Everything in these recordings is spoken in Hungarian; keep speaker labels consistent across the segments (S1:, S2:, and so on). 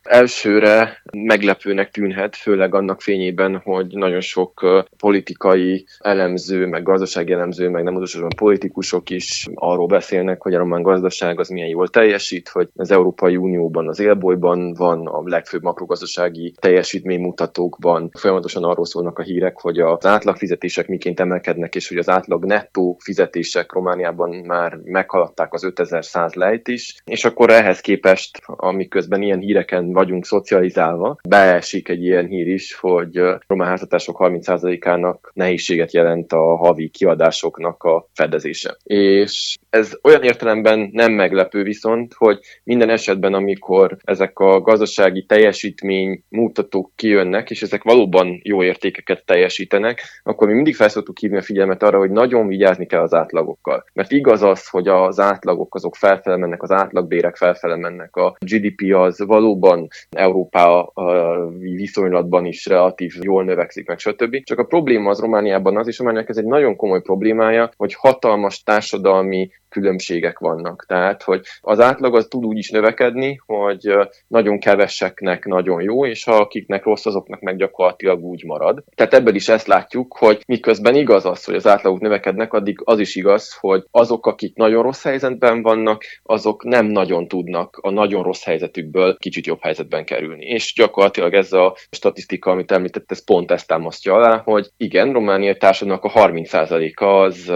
S1: Elsőre meglepőnek tűnhet, főleg annak fényében, hogy nagyon sok politikai elemző, meg gazdasági elemző, meg nem utolsóan politikusok is arról beszélnek, hogy a román gazdaság az milyen jól teljesít, hogy az Európai Unióban az élbolyban van, a legfőbb makrogazdasági teljesítménymutatókban folyamatosan arról szólnak a hírek, hogy az átlagfizetések miként emelkednek, és hogy az átlag nettó fizetések Romániában már meghaladták az 5100 lejt is, és akkor ehhez képest, amiközben ilyen híreken vagyunk szocializálva, beesik egy ilyen hír is, hogy román háztartások 30%-ának nehézséget jelent a havi kiadásoknak a fedezése. És ez olyan értelemben nem meglepő viszont, hogy minden esetben, amikor ezek a gazdasági teljesítmény mutatók kijönnek, és ezek valóban jó értékeket teljesítenek, akkor mi mindig fel szoktuk hívni a figyelmet arra, hogy nagyon vigyázni kell az átlagokkal. Mert igaz az, hogy az átlagok azok felfele mennek, az átlagbérek felfele mennek, a GDP az valóban Európa viszonylatban is relatív jól növekszik, meg stb. Csak a probléma az Romániában az, és Romániának ez egy nagyon komoly problémája, hogy hatalmas társadalmi különbségek vannak. Tehát, hogy az átlag az tud úgy is növekedni, hogy nagyon keveseknek nagyon jó, és akiknek rossz, azoknak meg gyakorlatilag úgy marad. Tehát ebből is ezt látjuk, hogy miközben igaz az, hogy az átlagok növekednek, addig az is igaz, hogy azok, akik nagyon rossz helyzetben vannak, azok nem nagyon tudnak a nagyon rossz helyzetükből kicsit jobb helyzetben kerülni. És gyakorlatilag ez a statisztika, amit említett, ez pont ezt támasztja alá, hogy igen, Románia társadalomnak a 30%-a az,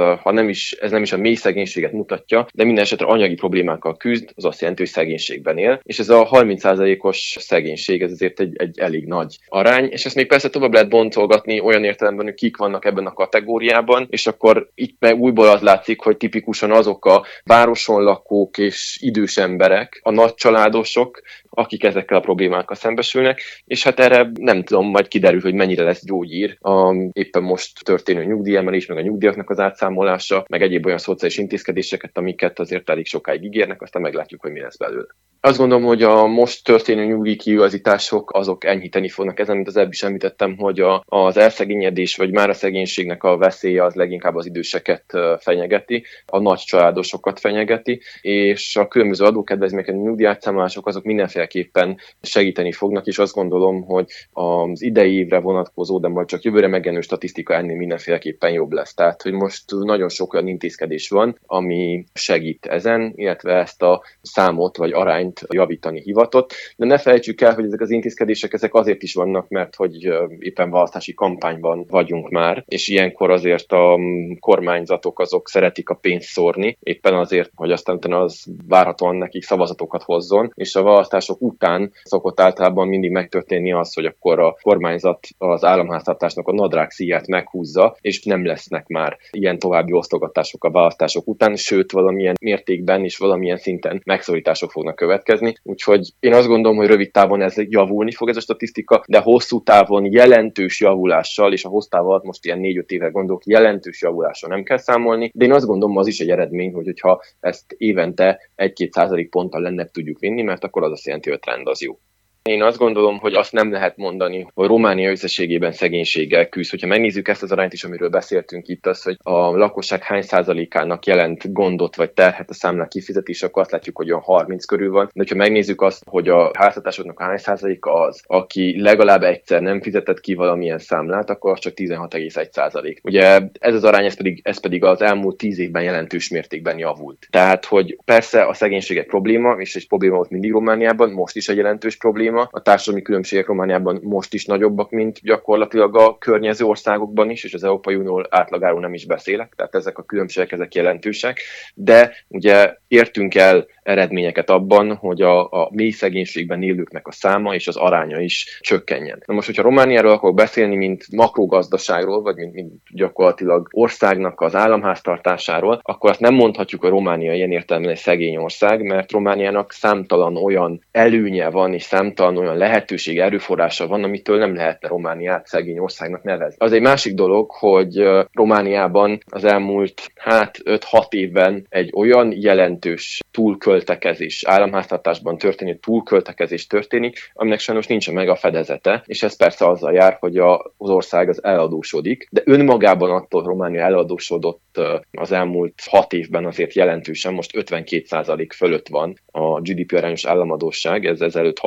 S1: ez nem is a mély szegénységet mutatja, de minden esetre anyagi problémákkal küzd, az azt jelenti, hogy szegénységben él. És ez a 30%-os szegénység, ez azért egy elég nagy arány, és ezt még persze tovább lehet boncolgatni olyan értelemben, hogy kik vannak ebben a kategóriában, és akkor itt meg újból az látszik, hogy tipikusan azok a városon lakók és idős emberek, a nagycsaládosok, akik ezekkel a problémákkal szembesülnek, és hát erre nem tudom, majd kiderül, hogy mennyire lesz gyógyír a éppen most történő nyugdíjemelés, meg a nyugdíjaknak az átszámolása, meg egyéb olyan szociális intézkedéseket, amiket azért elég sokáig ígérnek, aztán meglátjuk, hogy mi lesz belőle. Azt gondolom, hogy a most történő nyugdíjkiigazítások azok enyhíteni fognak ezen, mint az előbb is említettem, hogy az elszegényedés, vagy már a szegénységnek a veszélye az leginkább az időseket fenyegeti, a nagy családosokat fenyegeti, és a különböző adókedvezmények, nyugdíjátszámolások azok mindenféleképpen segíteni fognak, és azt gondolom, hogy az idei évre vonatkozó, de majd csak jövőre megjelenő statisztika ennél mindenféleképpen jobb lesz. Tehát, hogy most nagyon sok olyan intézkedés van, ami segít ezen, illetve ezt a számot vagy arányt javítani hivatott. De ne felejtsük el, hogy ezek az intézkedések ezek azért is vannak, mert hogy éppen választási kampányban vagyunk már, és ilyenkor azért a kormányzatok azok szeretik a pénzt szórni, éppen azért, hogy aztán az várhatóan nekik szavazatokat hozzon, és a választások után szokott általában mindig megtörténni az, hogy akkor a kormányzat az államháztartásnak a nadrág szíját meghúzza, és nem lesznek már ilyen további osztogatások a választások után, sőt valamilyen mértékben és valamilyen szinten megszorítások fognak következni. Úgyhogy én azt gondolom, hogy rövid távon ez javulni fog ez a statisztika, de hosszú távon jelentős javulással, és a hosszú táv alatt most ilyen 4-5 évre gondolok, jelentős javulással nem kell számolni, de én azt gondolom, az is egy eredmény, hogyha ezt évente 1-2 ponttal lennebb tudjuk vinni, mert akkor az azt jelenti, hogy a trend az jó. Én azt gondolom, hogy azt nem lehet mondani, hogy Románia összességében szegénységgel küzd. Hogyha megnézzük ezt az arányt is, amiről beszéltünk itt, az, hogy a lakosság hány százalékának jelent gondot vagy terhet a számlák kifizetése, akkor azt látjuk, hogy olyan 30 körül van. De hogyha megnézzük azt, hogy a háztartásoknak hány százaléka az, aki legalább egyszer nem fizetett ki valamilyen számlát, akkor az csak 16,1%. Ugye ez az arány, ez pedig az elmúlt 10 évben jelentős mértékben javult. Tehát, hogy persze a szegénység egy probléma, és egy probléma volt mindig Romániában, most is egy jelentős probléma. A társadalmi különbségek Romániában most is nagyobbak, mint gyakorlatilag a környező országokban is, és az Európai Unió átlagáról nem is beszélek, tehát ezek a különbségek ezek jelentősek, de ugye értünk el eredményeket abban, hogy a mély szegénységben élőknek a száma és az aránya is csökkenjen. Na most, hogyha Romániáról akarok beszélni, mint makrogazdaságról, vagy mint gyakorlatilag országnak az államháztartásáról, akkor azt nem mondhatjuk, hogy Románia ilyen értelemben egy szegény ország, mert Romániának számtalan olyan előnye van, és számtalan olyan lehetőség, erőforrása van, amitől nem lehetne Romániát szegény országnak nevezni. Az egy másik dolog, hogy Romániában az elmúlt 5-6 évben egy olyan jelentős túlköltekezés, államháztartásban történő túlköltekezés történik, aminek sajnos nincsen meg a fedezete, és ez persze azzal jár, hogy az ország az eladósodik, de önmagában attól Románia eladósodott az elmúlt 6 évben azért jelentősen, most 52% fölött van a GDP arányos államadósság, ez ezelőtt 30 évvel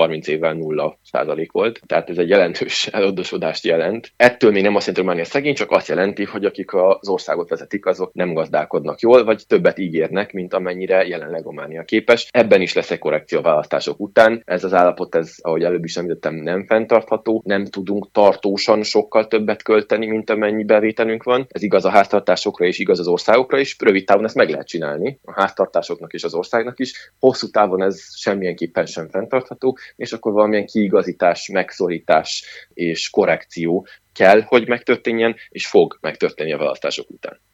S1: többségevel 0% volt. Tehát ez egy jelentős eladósodást jelent. Ettől még nem azt jelenti, hogy Románia szegény, csak azt jelenti, hogy akik az országot vezetik, azok nem gazdálkodnak jól, vagy többet ígérnek, mint amennyire jelenleg Románia képes. Ebben is lesz egy korrekció a választások után. Ez az állapot, ahogy előbb is említettem, nem fenntartható. Nem tudunk tartósan sokkal többet költeni, mint amennyi bevételünk van. Ez igaz a háztartásokra és igaz az országokra is. Rövid távon ezt meg lehet csinálni, a háztartásoknak és az országnak is. Hosszú távon ez semmilyenképpen sem fenntartható, és akkor valamilyen kiigazítás, megszorítás és korrekció kell, hogy megtörténjen, és fog megtörténni a választások után.